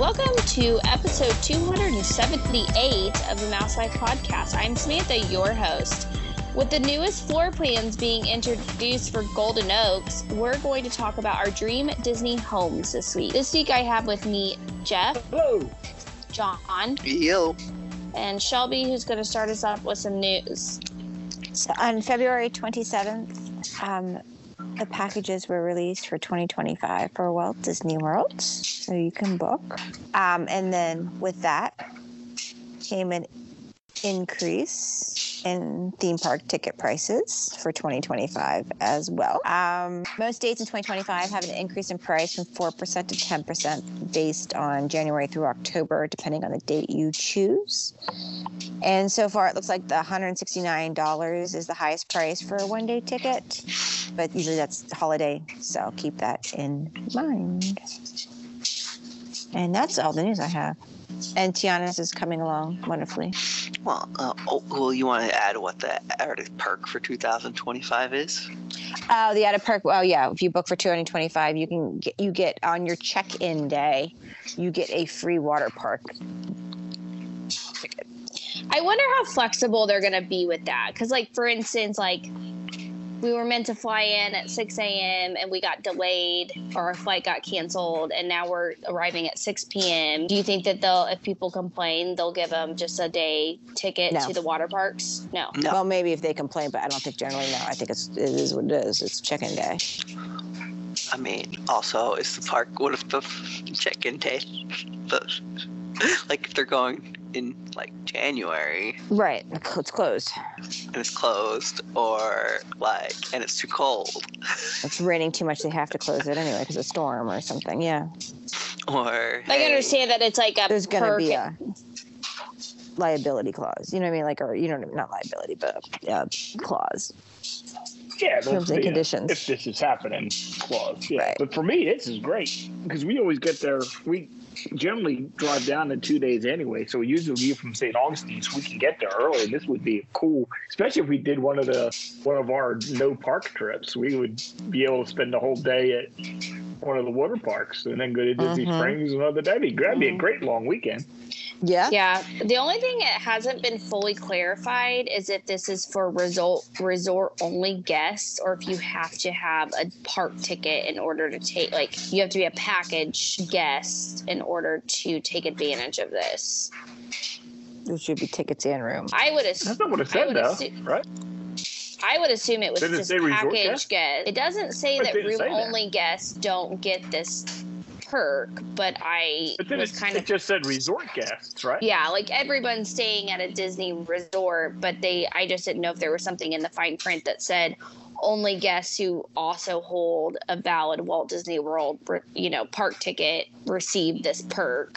Welcome to episode 278 of the Mouse Life Podcast. I'm Samantha, your host. With the newest floor plans being introduced for Golden Oaks, we're going to talk about our dream Disney homes this week. This week I have with me Jeff. Hello. John. Yo. And Shelby, who's going to start us off with some news. So on February 27th, the packages were released for 2025 for Walt Disney World, so you can book. And then with that came an increase in theme park ticket prices for 2025 as well. Most dates in 2025 have an increase in price from 4% to 10% based on January through October, depending on the date you choose. And so far, it looks like the $169 is the highest price for a one-day ticket, but usually that's holiday, so keep that in mind. And that's all the news I have. And Tiana's is coming along wonderfully. Well, you want to add what the added perk for 2025 is? Oh, the added perk. Oh, yeah. If you book for 2025, you get on your check-in day, you get a free water park ticket. I wonder how flexible they're going to be with that. Because, like, for instance, like, we were meant to fly in at 6 a.m. and we got delayed, or our flight got canceled, and now we're arriving at 6 p.m. Do you think that if people complain, they'll give them just a day ticket to the water parks? No. Well, maybe if they complain, but I don't think generally, no. I think it is what it is. It's check-in day. I mean, also, is the park, what if the check-in day, like if they're going in like January, right? It's closed, and it's closed, or like, and it's too cold. It's raining too much. They have to close it anyway because of a storm or something. Yeah. Or I understand that it's like there's going to be a liability clause. You know what I mean? Like, or not liability, but clause. Yeah, terms and conditions. If this is happening, clause. Yeah, right. But for me, this is great because we always get there. We generally drive down in 2 days anyway, so we usually leave from St. Augustine, so we can get there early. And this would be cool, especially if we did one of our no park trips. We would be able to spend the whole day at one of the water parks and then go to Disney Springs another day. That'd be a great long weekend. Yeah. Yeah. The only thing that hasn't been fully clarified is if this is for resort only guests, or if you have to have a park ticket in order to take, like, you have to be a package guest in order to take advantage of this. There should be tickets and room. I would assume. That's not what it said, though, right? I would assume it was just package guest. It doesn't say that room only guests don't get this perk, but it just said resort guests, right? Yeah, like everyone's staying at a Disney resort, but I just didn't know if there was something in the fine print that said only guests who also hold a valid Walt Disney World, park ticket receive this perk.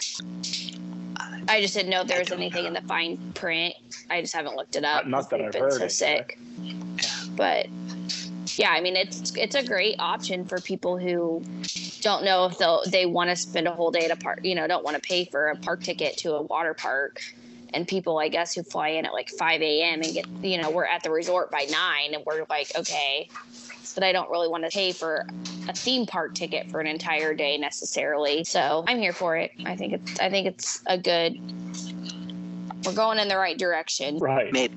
I just didn't know if there was anything in the fine print. I just haven't looked it up. Not that I've heard. So sick. But yeah, I mean, it's a great option for people who don't know if they want to spend a whole day at a park, don't want to pay for a park ticket to a water park. And people, I guess, who fly in at like 5 a.m. and get, we're at the resort by 9 and we're like, okay, but I don't really want to pay for a theme park ticket for an entire day necessarily. So I'm here for it. I think it's a good, we're going in the right direction. Right. Maybe.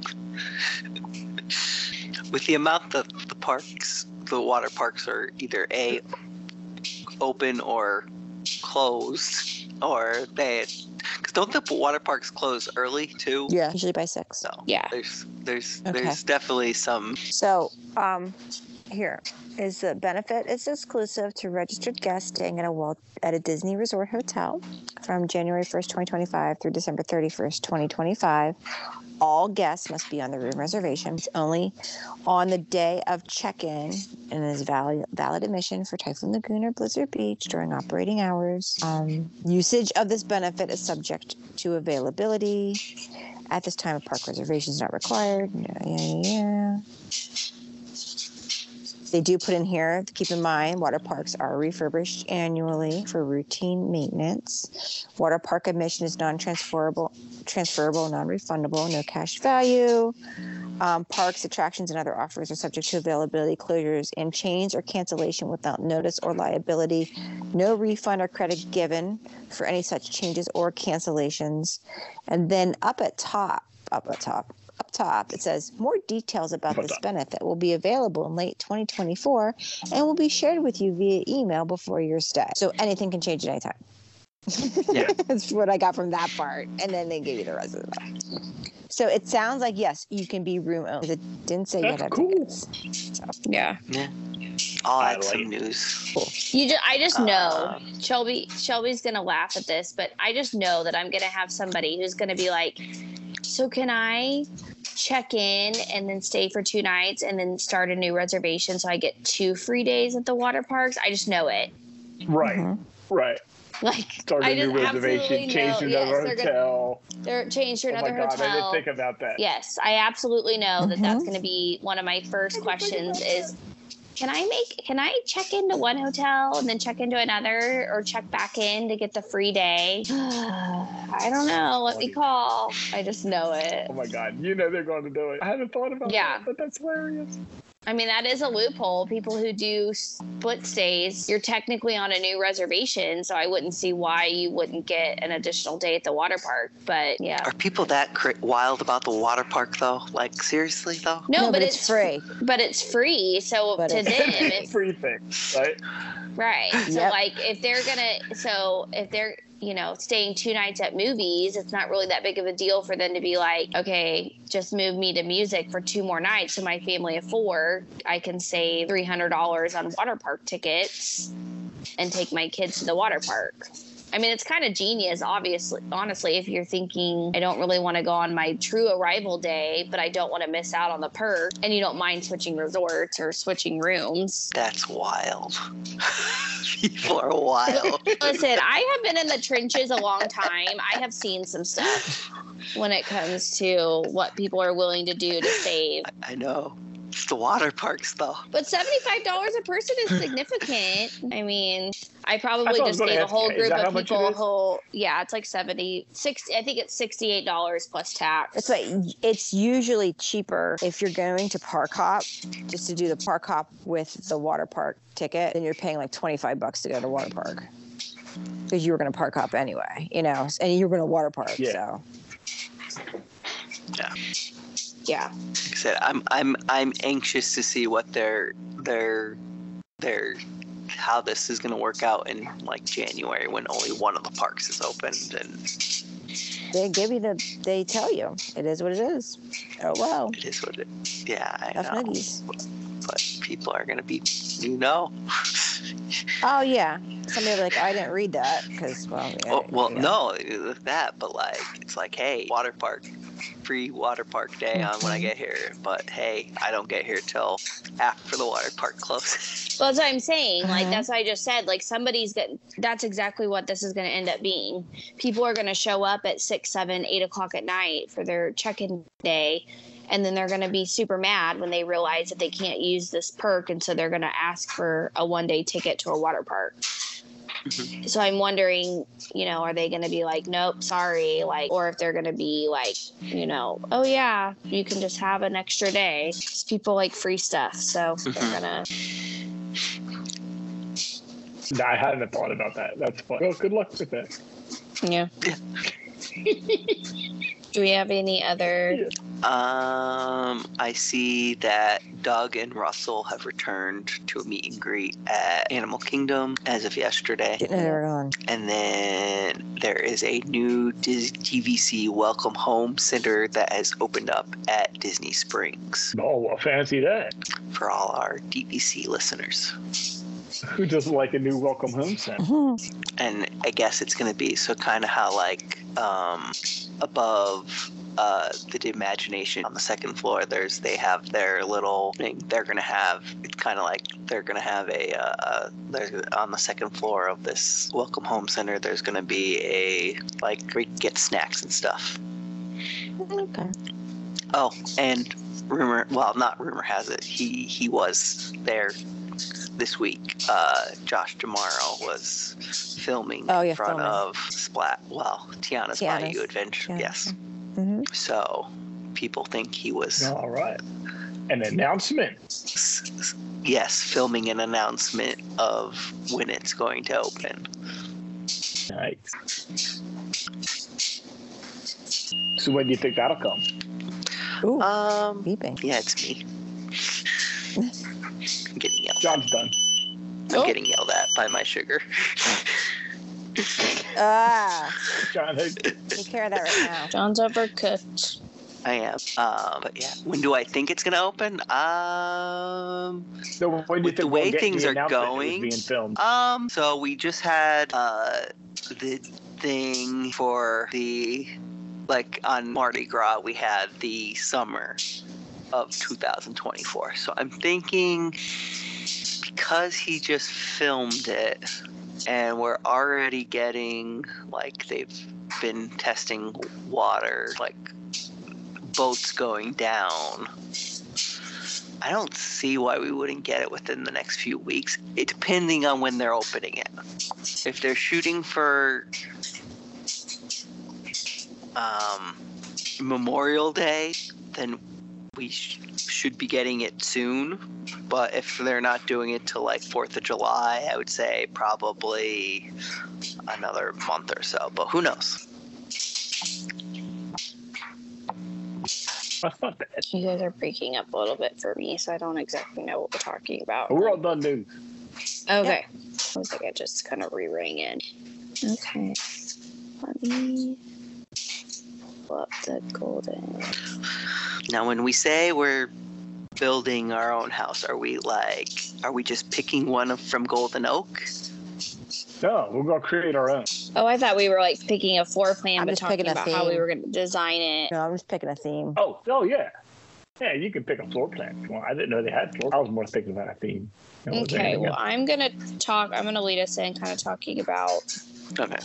With the amount that the water parks are either open or closed, or because don't the water parks close early too? Yeah, usually by 6. So yeah, there's definitely some. So here is the benefit. It's exclusive to registered guests staying at a Disney Resort hotel from January 1st, 2025 through December 31st, 2025. All guests must be on the room reservation. It's only on the day of check-in and is valid admission for Typhoon Lagoon or Blizzard Beach during operating hours. Usage of this benefit is subject to availability. At this time, a park reservation is not required. Yeah. They do put in here, keep in mind, water parks are refurbished annually for routine maintenance. Water park admission is non-transferable, non-refundable, no cash value. Parks, attractions, and other offers are subject to availability, closures, and change or cancellation without notice or liability. No refund or credit given for any such changes or cancellations. And then up top, it says more details about this benefit will be available in late 2024 and will be shared with you via email before your stay. So anything can change at any time. Yeah. That's what I got from that part. And then they give you the rest of it. So it sounds like, yes, you can be room only. It didn't say you had to have tickets. So. Yeah. I'll I add some like- news. Cool. I just know Shelby's gonna laugh at this, but I just know that I'm gonna have somebody who's gonna be like, so can I check in and then stay for 2 nights and then start a new reservation so I get 2 free days at the water parks? I just know it. Right. Mm-hmm. Right. Like, Start a I new just absolutely reservation, change to know. another Yes, hotel. they're changed to Oh my another God, I didn't hotel. think about that. Yes, I absolutely know that that's Mhm. going to be one of my first questions is, can I check into one hotel and then check into another or check back in to get the free day? I don't know. Let me call. I just know it. Oh my God, you know they're going to do it. I hadn't thought about Yeah. that, but that's hilarious. I mean, that is a loophole. People who do split stays, you're technically on a new reservation, so I wouldn't see why you wouldn't get an additional day at the water park. But yeah. Are people that wild about the water park though? Like seriously though? No, but it's free. But it's free, so But to it's- them, It's a free thing, right? right. So Yep. like if they're staying 2 nights at movies, it's not really that big of a deal for them to be like, okay, just move me to music for 2 more nights. So my family of 4, I can save $300 on water park tickets and take my kids to the water park. I mean, it's kind of genius, honestly, if you're thinking, I don't really want to go on my true arrival day, but I don't want to miss out on the perk, and you don't mind switching resorts or switching rooms. That's wild. People are wild. Listen, I have been in the trenches a long time. I have seen some stuff when it comes to what people are willing to do to save. I know. It's the water parks though. But $75 a person is significant. I mean, I probably That's what I was just gonna gave a ask whole you. Is group that how of much it people is? it's like 60. I think it's $68 plus tax. That's why it's usually cheaper if you're going to park hop, just to do the park hop with the water park ticket, then you're paying like $25 to go to water park. Because you were going to park hop anyway, and you were going to water park. Yeah. So Yeah. Like I said, I'm anxious to see what their how this is going to work out in like January when only one of the parks is opened and they tell you it is what it is. Oh well. it is what it. Yeah, I Tough know. nuggies. But people are going to be, Oh yeah. Somebody will be like, I didn't read that because no, that, but like it's like, hey, water park, free water park day on when I get here, but hey, I don't get here till after the water park closes. Well, that's what I'm saying. Like, Mhm. that's what I just said. Like, that's exactly what this is going to end up being. People are going to show up at 6, 7, 8 o'clock at night for their check-in day. And then they're going to be super mad when they realize that they can't use this perk. And so they're going to ask for a 1-day ticket to a water park. Mhm. So I'm wondering, are they going to be like, nope, sorry, like, or if they're going to be like, oh yeah, you can just have an extra day. 'Cause people like free stuff, so they're gonna. No, I hadn't thought about that. That's fun. Well, good luck with that. Yeah. Do we have any other? I see that Doug and Russell have returned to a meet and greet at Animal Kingdom as of yesterday. Didn't know they were gone. And then there is a new DVC Welcome Home Center that has opened up at Disney Springs Oh, well, fancy that. for all our DVC listeners. Who doesn't like a new welcome home center? And I guess it's going to be so kind of how like above the Imagination on the second floor, they have their little thing. They're going to have, it's kind of like they're going to have on the second floor of this Welcome Home Center, there's going to be a, like, where you can get snacks and stuff. Okay. Oh, and not rumor has it, he was there this week. Josh Damaro was filming in front filming. of Tiana's Tiana's. Bayou Adventure. Yeah. Yes. Mm-hmm. So people think he was All right. An announcement. yes, filming an announcement of when it's going to open. Nice. So when do you think that'll come? Ooh, Beeping. Yeah, it's me. I'm getting yelled. John's done. I'm getting yelled at by my sugar. John, hey, take care of that right now. John's overcooked. I am. But yeah, when do I think it's gonna open? so when do you With the think way we'll get things the are announcement going, it was being filmed? So we just had the thing for the, like on Mardi Gras, we had the summer of 2024. So I'm thinking because he just filmed it and we're already getting, like, they've been testing water, like boats going down. I don't see why we wouldn't get it within the next few weeks, depending on when they're opening it. If they're shooting for Memorial Day, then we should be getting it soon. But if they're not doing it till like 4th of July, I would say probably another month or so. But who knows? That's not bad. You guys are breaking up a little bit for me, so I don't exactly know what we're talking about. We're all done news. Okay. I was like, I just kind of re-rang in. Okay. Let me pull up the golden. Now, when we say we're building our own house, are we just picking one from Golden Oak? No, we're going to create our own. Oh, I thought we were like picking a floor plan, I'm but just talking picking a about how we theme. were going to design it. No, I'm just picking a theme. Oh, yeah. Yeah, you can pick a floor plan if you want. I didn't know they had floor. I was more thinking about a theme. Okay, well, I'm going to lead us in kind of talking about, Okay.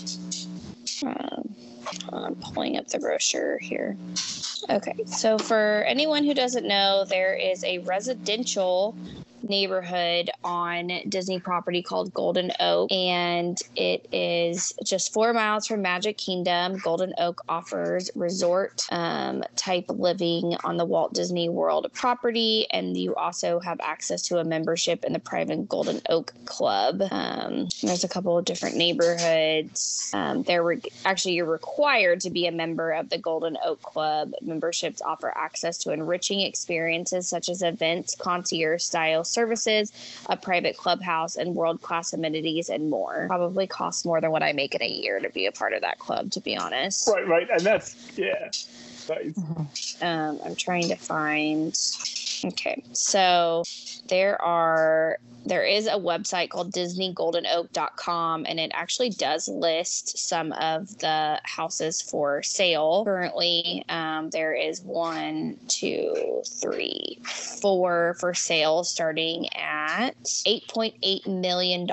I'm pulling up the brochure here. Okay, so for anyone who doesn't know, there is a residential neighborhood on Disney property called Golden Oak, and it is just 4 miles from Magic Kingdom. Golden Oak offers resort type living on the Walt Disney World property, and you also have access to a membership in the private Golden Oak Club. There's a couple of different neighborhoods. Actually, you're required to be a member of the Golden Oak Club. Memberships offer access to enriching experiences such as events, concierge style services, a private clubhouse, and world-class amenities and more. Probably costs more than what I make in a year to be a part of that club, to be honest. Right. And that's, yeah. Nice. I'm trying to find. Okay, so there is a website called DisneyGoldenOak.com, and it actually does list some of the houses for sale. Currently, there is 1, 2, 3, 4 for sale, starting at $8.8 million.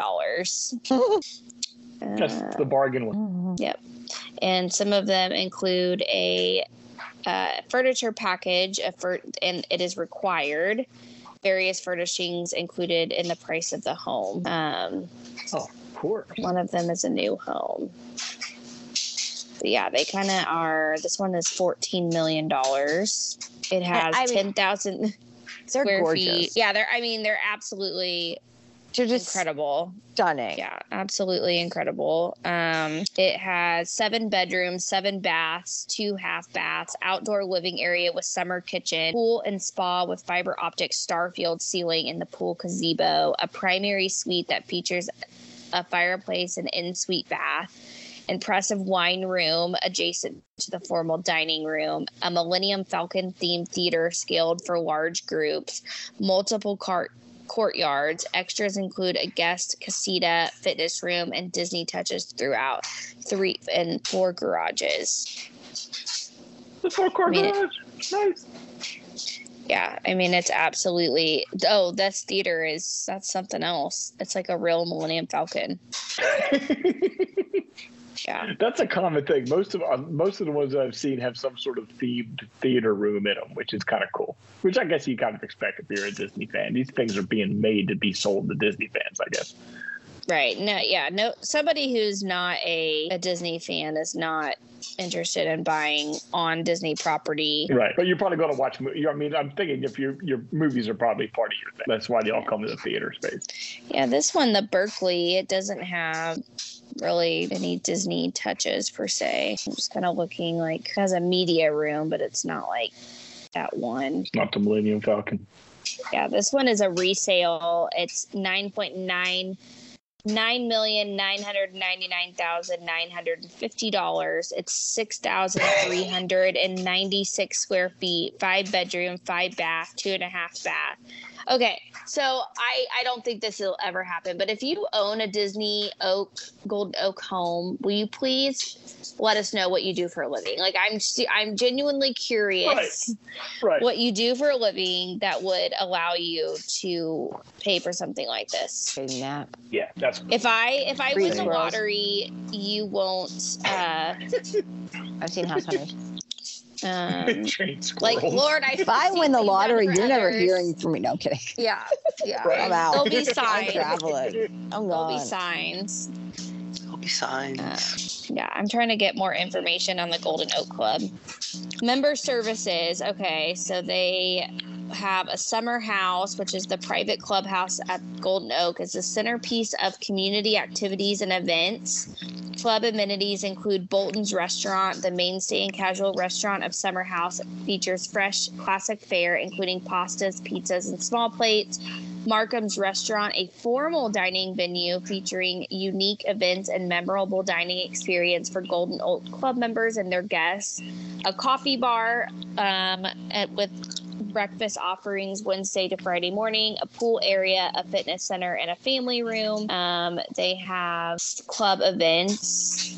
That's the bargain one. Yep. And some of them include a furniture package, and it is required. Various furnishings included in the price of the home. Of course. One of them is a new home. But yeah, they kind of are. This one is $14 million. It has 10,000 square gorgeous. feet. Yeah, they're absolutely They're just incredible. stunning. Yeah, absolutely incredible. It has 7 bedrooms, 7 baths, 2 half baths, outdoor living area with summer kitchen, pool and spa with fiber optic starfield ceiling in the pool gazebo, a primary suite that features a fireplace and in-suite bath, impressive wine room adjacent to the formal dining room, a Millennium Falcon themed theater scaled for large groups, multiple courtyards. Extras include a guest casita, fitness room, and Disney touches throughout. 3 and 4 garages. The forecourt garage. Nice. Yeah, I mean, it's absolutely. Oh, this theater that's something else. It's like a real Millennium Falcon. Yeah. That's a common thing. Most of the ones I've seen have some sort of themed theater room in them, which is kind of cool. Which I guess you kind of expect if you're a Disney fan. These things are being made to be sold to Disney fans, I guess. Right. No, yeah. No, somebody who's not a Disney fan is not interested in buying on Disney property. Right. But you're probably going to watch. I mean, I'm thinking if your movies are probably part of your thing. That's why they all come to the theater space. Yeah, this one, the Berkeley, it doesn't have really any Disney touches per se. I'm just kind of looking like it has a media room, but it's not like that one. It's not the Millennium Falcon. Yeah, this one is a resale. It's $9,999,950. It's 6,396 square feet, 5 bedroom, 5 bath, 2.5 bath. Okay, so I don't think this will ever happen, but if you own a Disney Golden Oak home, will you please let us know what you do for a living? Like, I'm genuinely curious Right. what you do for a living that would allow you to pay for something like this. Nap. Yeah, that's If I win the Squirrels. lottery, you won't I've seen House Hunters. train like squirrels. Lord, If I win the lottery, you're never others. hearing from me. No, I'm kidding. Yeah. Right. I'm out. There'll be I'm signs. traveling. I'm There'll be gone. signs. There'll be signs. Yeah, I'm trying to get more information on the Golden Oak Club. Member services. Okay, so they have a summer house, which is the private clubhouse at Golden Oak. It's a centerpiece of community activities and events. Club amenities include Bolton's Restaurant, the mainstay and casual restaurant of Summer House. It features fresh classic fare, including pastas, pizzas, and small plates. Markham's Restaurant, a formal dining venue featuring unique events and memorable dining experience for Golden Oak Club members and their guests. A coffee bar with breakfast offerings Wednesday to Friday morning, a pool area, a fitness center, and a family room. They have club events.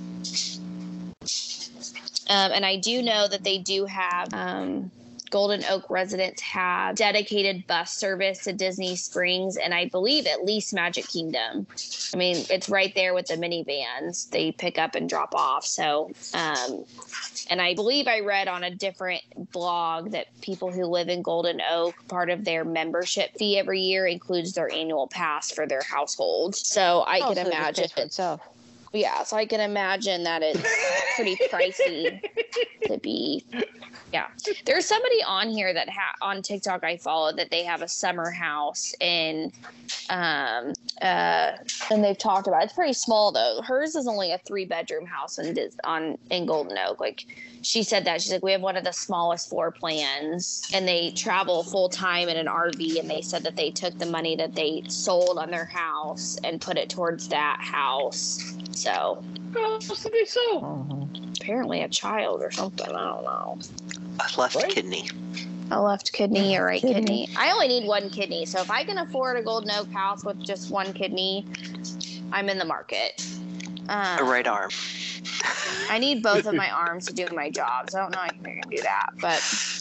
And I do know that they do have Golden Oak residents have dedicated bus service to Disney Springs and I believe at least Magic Kingdom. I mean, it's right there with the minivans. They pick up and drop off. So, and I believe I read on a different blog that people who live in Golden Oak, part of their membership fee every year includes their annual pass for their household. So I can So it just imagine. pays for itself. Yeah, so I can imagine that it's pretty pricey to be. Yeah, there's somebody on here that on TikTok I follow that they have a summer house in, and they've talked about it's pretty small though. Hers is only a 3-bedroom house in Golden Oak. Like she said that she's like we have one of the smallest floor plans, and they travel full time in an RV. And they said that they took the money that they sold on their house and put it towards that house. So What did they sell? Mhm. apparently a child or something. I don't know. A left Right? kidney. A left kidney or right kidney. I only need one kidney. So if I can afford a Golden Oak house with just one kidney, I'm in the market. A right arm. I need both of my arms to do my jobs. I don't know if I can do that, but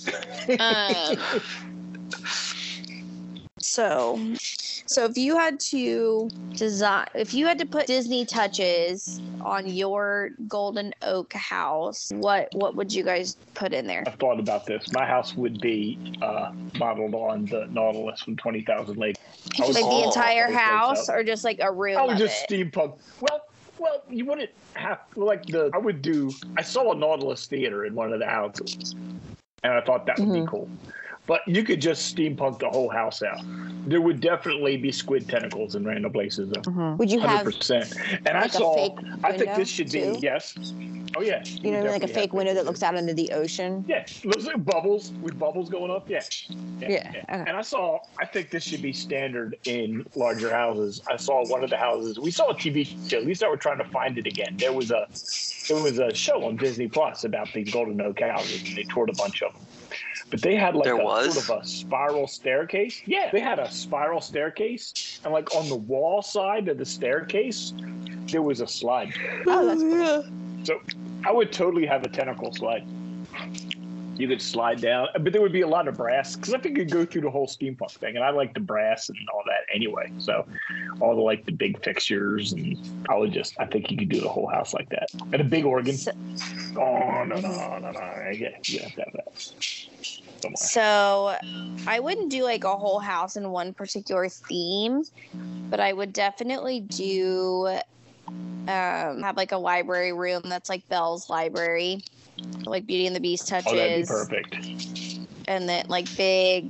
so if you had to put Disney touches on your Golden Oak house, what would you guys put in there? I've thought about this. My house would be modeled on the Nautilus from 20,000 Leagues. Like the entire Oh, house, or just like a room? I would of just it? steampunk. Well, you wouldn't have I saw a Nautilus theater in one of the houses, and I thought that would be cool. But you could just steampunk the whole house out. There would definitely be squid tentacles in random places, though. Would you have 100%. And like a fake I think window, this should be, too? yes. Oh, yeah. you know like a fake window that looks out into the ocean? Yeah, looks like bubbles with bubbles going up. Yeah. Yeah, okay. And I think this should be standard in larger houses. I saw one of the houses. We saw a TV show. At least I were trying to find it again. There was a show on Disney Plus about these Golden Oak houses, and they toured a bunch of them. But they had like sort of a spiral staircase. Yeah, they had a spiral staircase, and like on the wall side of the staircase, there was a slide. Oh, that's cool. So I would totally have a tentacle slide. You could slide down, but there would be a lot of brass because I think you'd go through the whole steampunk thing, and I like the brass and all that anyway. So all the big fixtures, and I think you could do the whole house like that. And a big organ. Oh no! Yeah, you have to have that. somewhere. So I wouldn't do like a whole house in one particular theme, but I would definitely do have like a library room that's like Belle's library, like Beauty and the Beast touches. Oh, that'd be perfect. And then like big,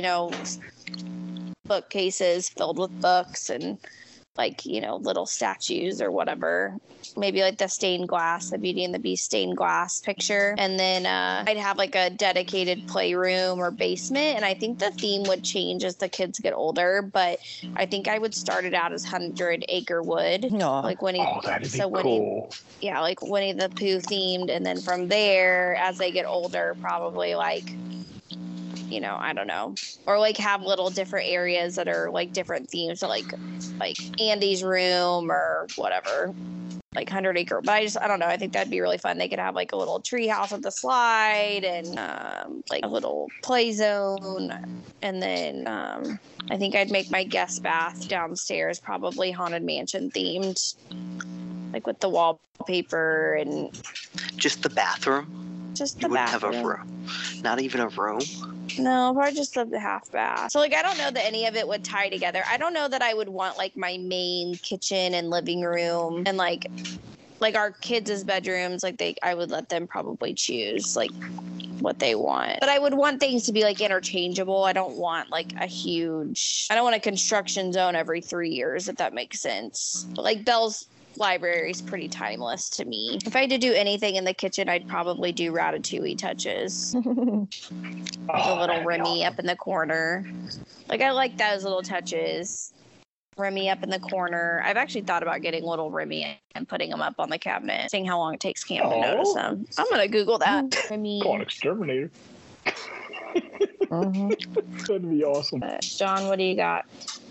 bookcases filled with books and like, little statues or whatever. Maybe like the stained glass, the Beauty and the Beast stained glass picture. And then I'd have like a dedicated playroom or basement. And I think the theme would change as the kids get older. But I think I would start it out as 100 Acre Wood. No. Like Winnie. That'd be so cool. like Winnie the Pooh themed. And then from there, as they get older, probably like, I don't know, or like have little different areas that are like different themes, so like Andy's room or whatever, like 100 Acre. But I don't know. I think that'd be really fun. They could have like a little tree house with the slide and like a little play zone. And then I think I'd make my guest bath downstairs probably Haunted Mansion themed, like with the wallpaper and Just the bathroom? just the You wouldn't bathroom. have a room? Not even a room? No, probably just the half bath. So like I don't know that any of it would tie together. I don't know that I would want like my main kitchen and living room and like our kids' bedrooms, like I would let them probably choose like what they want. But I would want things to be like interchangeable. I don't want like I don't want a construction zone every 3 years, if that makes sense. But like Belle's library is pretty timeless to me. If I had to do anything in the kitchen, I'd probably do Ratatouille touches. The little Remy up in the corner. Like I like those little touches. Remy up in the corner. I've actually thought about getting little Remy and putting them up on the cabinet, seeing how long it takes Cam to notice them. I'm gonna Google that. Remy. Go on, Exterminator. That'd be awesome. John, what do you got?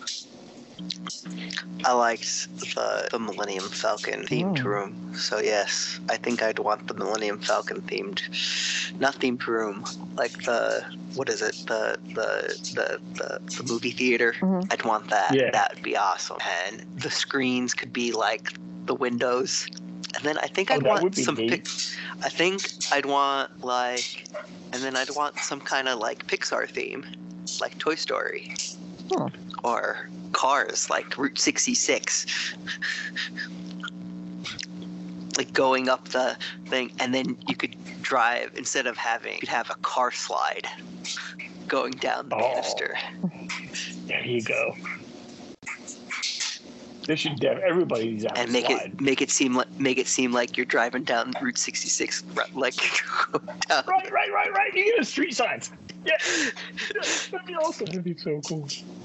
I liked the Millennium Falcon themed room. So yes, I think I'd want the Millennium Falcon not themed room, like what is it? The movie theater. I'd want that. Yeah. That would be awesome. And the screens could be like the windows. And then I think I'd that would want be some. neat. I think I'd want and then I'd want some kind of like Pixar theme, like Toy Story. Or Cars, like Route 66. Like going up the thing, and then you could drive, you'd have a car slide going down the banister. There you go. They should everybody needs that. And make it seem like you're driving down Route 66, like down. Right. You get a street signs. Yeah. That'd be awesome. That'd be so cool.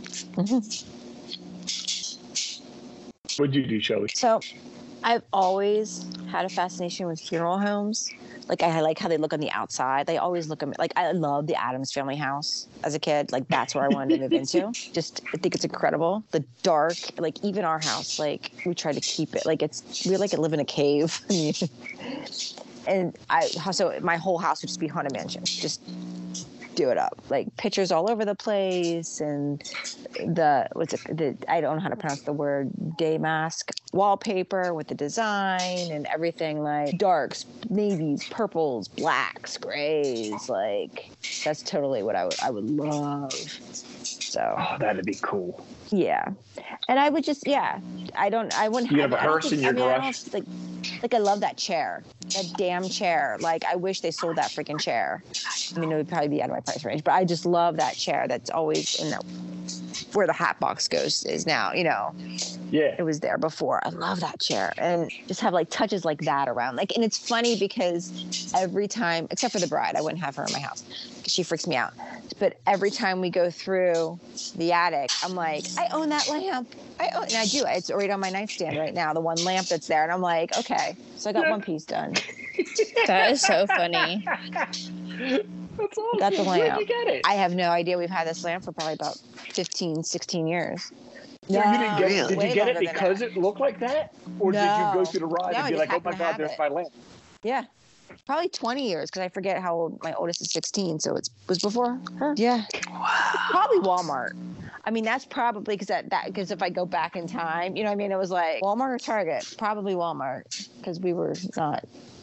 What'd you do, Shelly? So I've always had a fascination with funeral homes. Like I like how they look on the outside. They always look like I love the Addams Family house as a kid. Like that's where I wanted to move into. I think it's incredible. The dark, like even our house, like we try to keep it like we like live in a cave. And so my whole house would just be Haunted Mansion. Just do it up, like pictures all over the place, and I don't know how to pronounce the word, damask wallpaper with the design and everything, like darks, navies, purples, blacks, grays. Like that's totally what I would love. So that'd be cool. Yeah, and I would just I wouldn't. You have a hearse in your garage. Like I love that chair, that damn chair. Like I wish they sold that freaking chair. I mean, it would probably be out of my price range, but I just love that chair. That's always in where the hat box is now. Yeah, it was there before. I love that chair, and just have like touches like that around. Like, and it's funny because every time, except for the bride, I wouldn't have her in my house because she freaks me out. But every time we go through the attic, I'm like, I own that lamp. And I do. It's right on my nightstand right now, the one lamp that's there. And I'm like, okay, so I got one piece done. That is so funny. That's awesome. Got the lamp. Where'd you get it? I have no idea. We've had this lamp for probably about 15, 16 years. So you didn't get it. Did way you get it longer than because that. it looked like that? Or did you go through the ride No, and I be just like, oh my happened to God, have there's it. my lamp? Yeah. Probably 20 years because I forget how old my oldest is 16. So it was before her. Yeah. Wow. Probably Walmart. I mean, that's probably because if I go back in time, you know what I mean? It was like Walmart or Target. Probably Walmart because we were not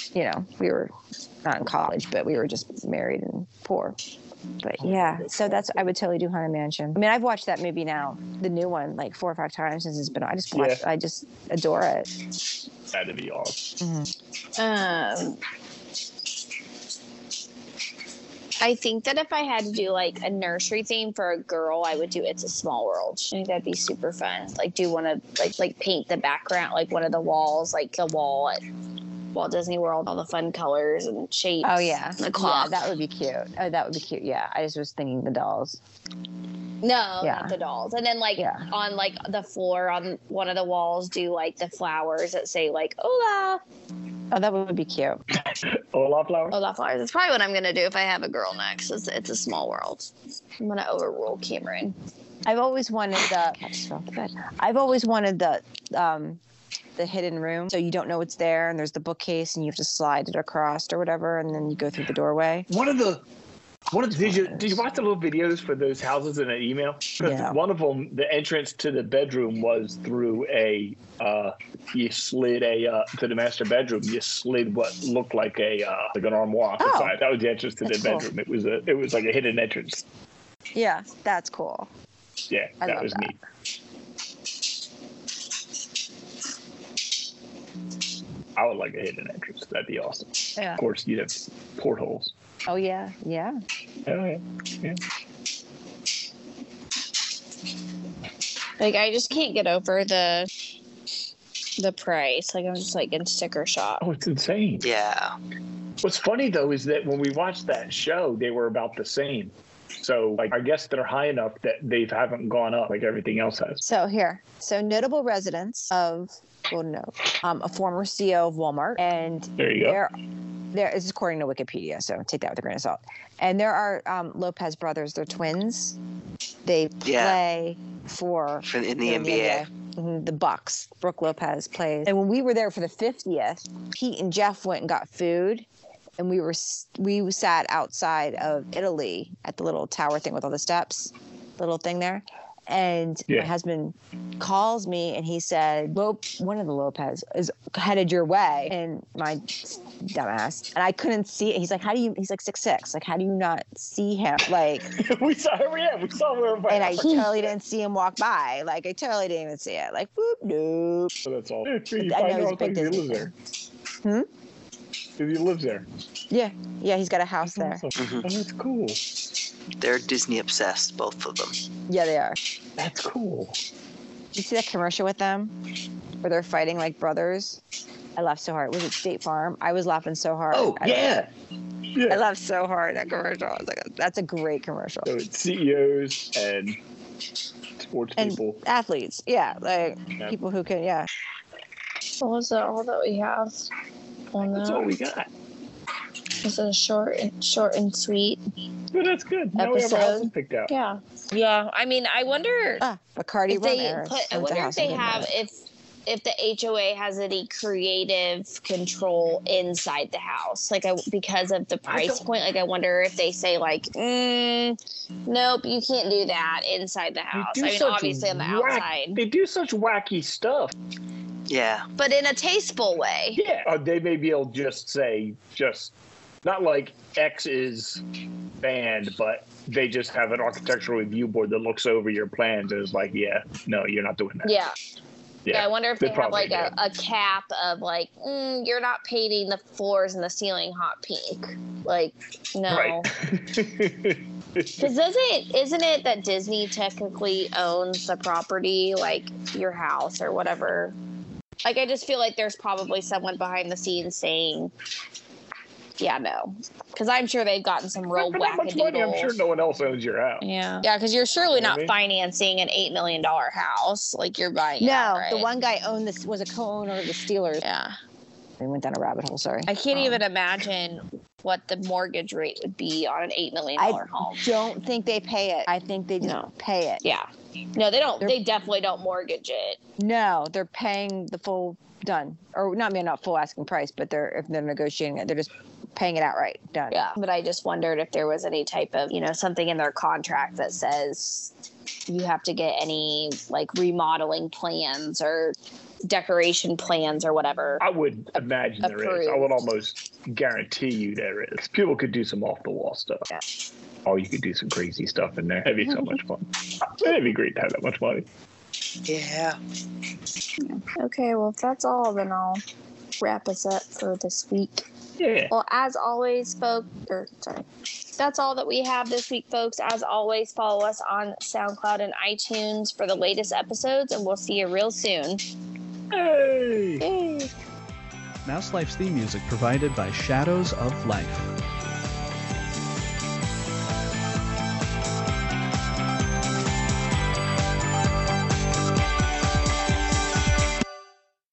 you know, we were not in college, but we were just married and poor. But yeah, so that's, I would totally do Haunted Mansion. I mean, I've watched that movie now, the new one, like 4 or 5 times since it's been. I just watched. I just adore it. That'd be awesome. I think that if I had to do like a nursery theme for a girl, I would do It's a Small World. I think that'd be super fun. Like do one of like paint the background, like one of the walls, like the wall at Walt Disney World, all the fun colors and shapes. Oh yeah, the clock. Yeah, that would be cute. Oh, that would be cute. Yeah, I just was thinking the dolls. No, Yeah. not the dolls. And then like on like the floor on one of the walls, do like the flowers that say like Hola. Oh, that would be cute. Olaf flowers. Hola flowers. That's probably what I'm gonna do if I have a girl next. It's a Small World. I'm gonna overrule Cameron. I've always wanted I've always wanted the hidden room, so you don't know it's there, and there's the bookcase, and you have to slide it across or whatever, and then you go through the doorway. Did you watch the little videos for those houses in an email? Yeah. One of them, the entrance to the bedroom was through you slid to the master bedroom. You slid what looked like an armoire outside. That was the entrance to the bedroom. Cool. It was like a hidden entrance. Yeah, that's cool. Yeah, that was neat. I would like a hidden entrance. That'd be awesome. Yeah. Of course, you'd have portholes. Oh yeah, yeah. Oh yeah. Like I just can't get over the price. Like I'm just like in sticker shock. Oh, it's insane. Yeah. What's funny though is that when we watched that show, they were about the same. So like I guess they're high enough that they haven't gone up like everything else has. So notable residents of Golden Oak, a former CEO of Walmart, and There you go. There is according to Wikipedia, so take that with a grain of salt. And there are Lopez brothers. They're twins. They play for in the NBA. The Bucks. Brooke Lopez plays. And when we were there for the 50th, Pete and Jeff went and got food, and we sat outside of Italy at the little tower thing with all the steps, little thing there. And my husband calls me and he said, one of the Lopez is headed your way. And my dumbass. And I couldn't see it. He's like, he's like 6'6". Like, how do you not see him? Like, we saw him. And I totally didn't see him walk by. Like, I totally didn't even see it. Like, boop, nope. So that's all. I know he's a big He Disney lives there. Hmm? He lives there. Yeah. Yeah, he's got a house there. Oh, that's cool. They're Disney obsessed, both of them. Yeah, they are. That's cool. You see that commercial with them where they're fighting like brothers? I laughed so hard. Was it State Farm? I was laughing so hard. Oh, yeah. I laughed so hard at that commercial. I was like, that's a great commercial. So it's CEOs and sports And people. athletes. Yeah, like people who can, Well, is that all that we have on That's all we got. It's a short and sweet But that's good. Now we have a house episode. picked out. Yeah. I mean, I wonder Bacardi if rum they errors. put. I wonder if they have if the HOA has any creative control inside the house, like because of the price point. Like I wonder if they say like, nope, you can't do that inside the house. I mean, obviously on the outside. They do such wacky stuff. Yeah. But in a tasteful way. Yeah. They may be able to just say, not like X is banned, but they just have an architectural review board that looks over your plans and is like, no, you're not doing that. Yeah, I wonder if they have like probably a cap of like, you're not painting the floors and the ceiling hot pink. Like, no. Right. Because isn't it that Disney technically owns the property, like your house or whatever? Like, I just feel like there's probably someone behind the scenes saying, no. Because I'm sure they've gotten some real For that much money, I'm sure wackadoodles. no one else owns your house. Yeah, because you're surely You know not what I mean? financing an $8 million house. Like, you're buying it No, outright. the one guy was a co-owner of the Steelers. Yeah. We went down a rabbit hole, sorry. I can't even imagine what the mortgage rate would be on an $8 million home. Don't think they pay it. I think they just pay it. Yeah. No, they don't. They definitely don't mortgage it. No, they're paying the full done. Or not full asking price, but if they're negotiating it, they're just paying it outright. Done. Yeah. But I just wondered if there was any type of, something in their contract that says you have to get any like remodeling plans or decoration plans or whatever. I would imagine there is. I would almost guarantee you there is. People could do some off the wall stuff. Yeah. Oh, you could do some crazy stuff in there. That'd be so much fun. It'd be great to have that much money. Yeah. Okay, well, if that's all, then I'll wrap us up for this week. Yeah. Well, as always, that's all that we have this week, folks. As always, follow us on SoundCloud and iTunes for the latest episodes, and we'll see you real soon. Hey! Yay. Mouse Life's theme music provided by Shadows of Life.